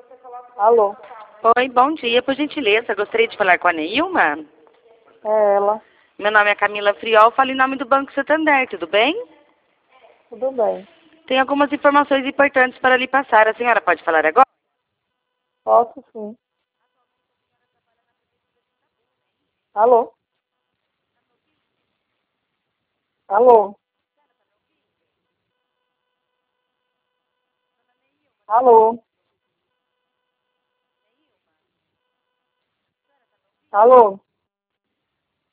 Alô? Oi, bom dia. Por gentileza, gostaria de falar com a Neilma. É ela. Meu nome é Camila Friol, falo em nome do Banco Santander, tudo bem? Tudo bem. Tem algumas informações importantes para lhe passar. A senhora pode falar agora? Posso sim. Alô? Alô? Alô? Alô?